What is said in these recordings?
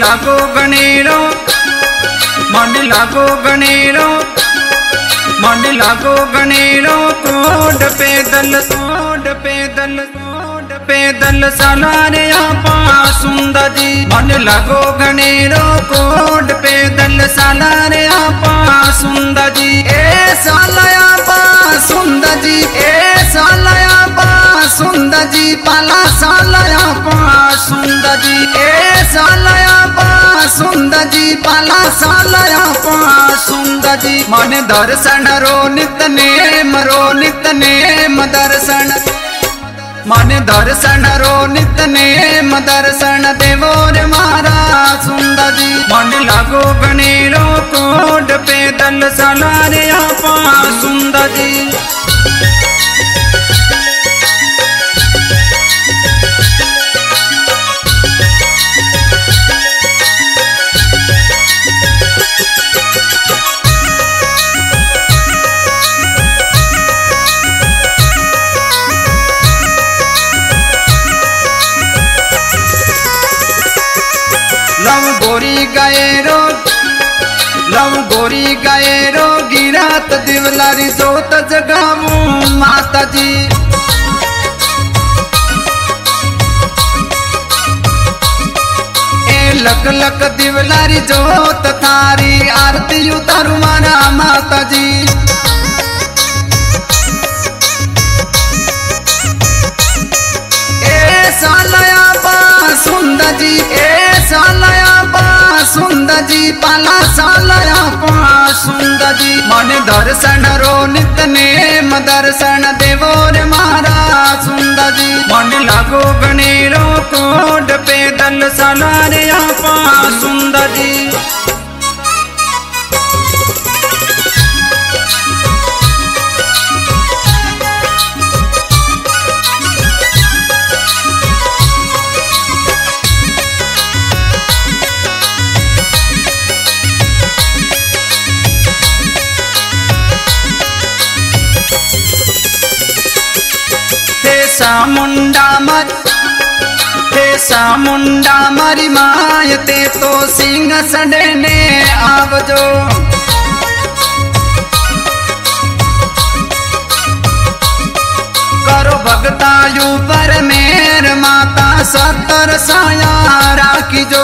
लागो गणेरो मन लागो गणेरो मन लागो गणेरो कोड पैदल सालारे आपा सुंदर जी मन लागो गणेरो कोड पैदल सालारे आपा सुंदर जी ए सालया पा सुंदर जी ए सालया पा सुंदर जी पाला सालया पा सुंदर जी ए सालया पा सुंदर जी पाला सालया पा सुंदर जी मन दर्शन रो नित्य नेम दर्शन मन दर्शन रो नित्य नेम दर्शन देवो रे मारा सुंदर जी मन लागो गणेरो कोड पैदल सालारे आपा सुंदर जी लव गोरी गायरो गिरात दिवलारी जोत जगावू माता जी ए लक लक दिवलारी जोत थारी आरती उतारू मारा माता जी ए सालया बा सुंदर जी ए सालया बा सुंदर जी पाला सालया पा सुंदर जी मन दर्शन रो नित्य नेम दर्शन देवो रे मारा सुंदर जी मन लागो गणेरो कोड पैदल सालारे आपा सुंदर जी मुंडा मरी माय ते तो सिंह सडने आवजो करो भगतायु पर मेर माता सत्तर साया राखी जो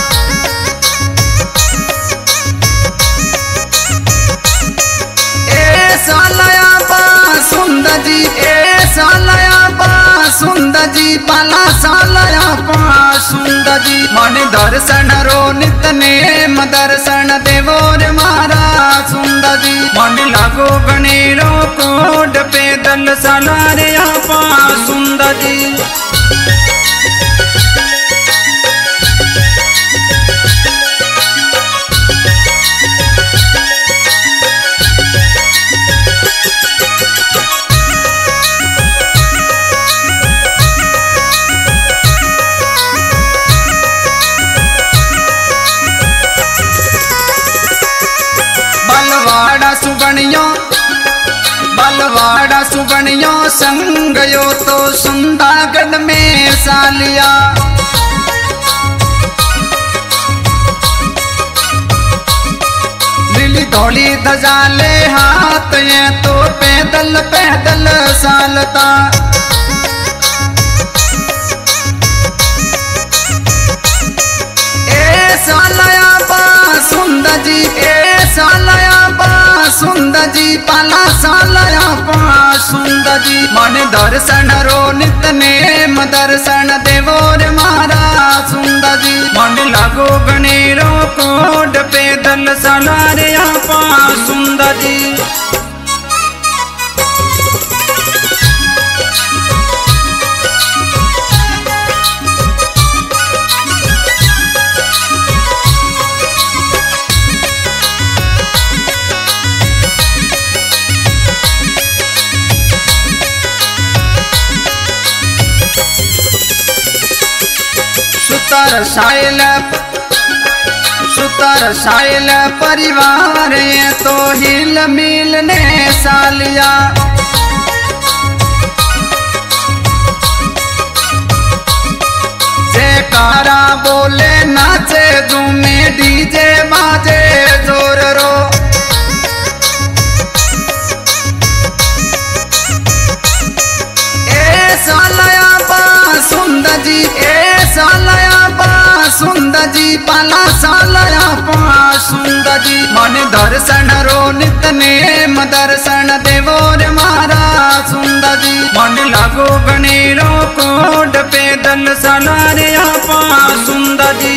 ए सालया बा सुंदर जी ए सालया बा सुंदर जी पाला सालया पा सुंदर जी मन दर्शन रो नित्य नेम दर्शन देवो रे मारा सुंदर जी मन लागो गणेरो कोड पैदल सालारे आपा सुंदर जी बलवाड़ा सुगणियों संगयो तो सुंदागढ़ में सालिया नीली धौली धजाले हाथ ये तो पैदल पैदल सालता ए सालया बा सुंदर जी ए सालया बा सुंदर जी पाला सालया पा सुंदर जी मन दर्शन रो नित्य नेम दर्शन देवो रे मारा सुंदर जी मन लागो गणेरो कोड पैदल सालारे आपा सुंदर जी सुतर साइल परिवार ये तो हिल मिल ने सालिया जे जयकारा बोले नाचे झूमे डीजे बाजे जोर रो। सालया बा सुंदर जी, सालया बा सुंदर जी, पाला सालया बा सुंदर जी। मन दर्शन रो नितने दर्शन देवो रे मारा सुंदर जी। मन लागो गणेरो कोड पैदल सालारे आपा सुंदर जी।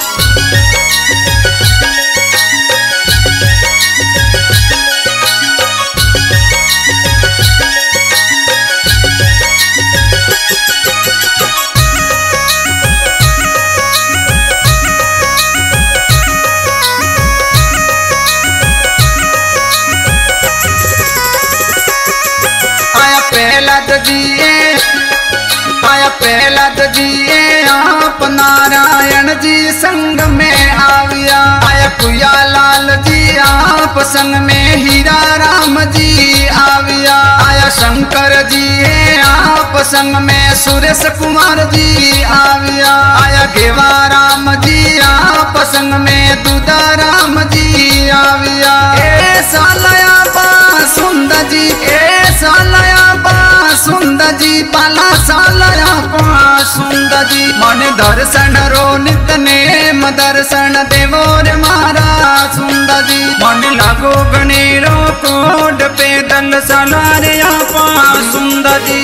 प्रहलाद जी आप नारायण जी संग में आविया। आया कुया लाल जी आप संग में हीरा राम जी आविया। आया शंकर जी आप संग में सुरेश कुमार जी आविया। आया गेवा राम जी आप संग में दूधा राम जी आविया। सालया बा सुंदर जी, सालया बा सुंदर जी, पाला सालया बा सुंदर जी। मन दर्शन रो नितने दर्शन देवो रे मारा सुंदर जी। मन लागो गणेरो कोड पैदल सालारे आपा सुंदर जी।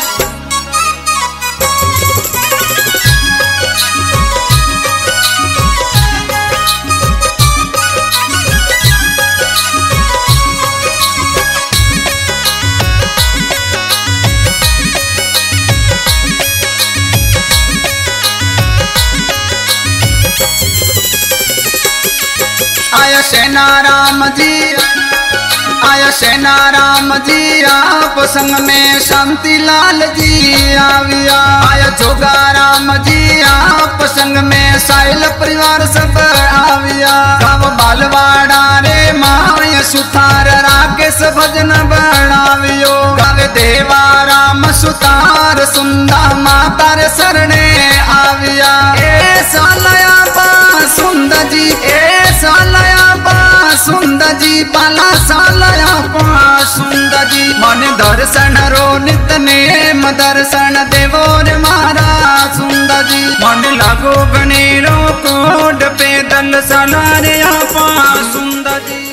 आया सेना राम जी, आया सेना राम जी आप संग में शांति लाल जी आविया। आया जोगा राम जी आप संग में साहिल परिवार सब आविया। गाँव बालवाड़ा रे माय सुथार राकेश भजन बनावियो। गावे देवा राम सुतार सुंदा माता रे शरणे आविया। सालया बा सुंदर जी, सालया बा सुंदर जी, पाला सालया बा सुंदर जी। मन दर्शन रो नितने दर्शन देवो रे मारा सुंदर जी। मन लागो गणेरो कोड पैदल सालारे आपा सुंदर जी।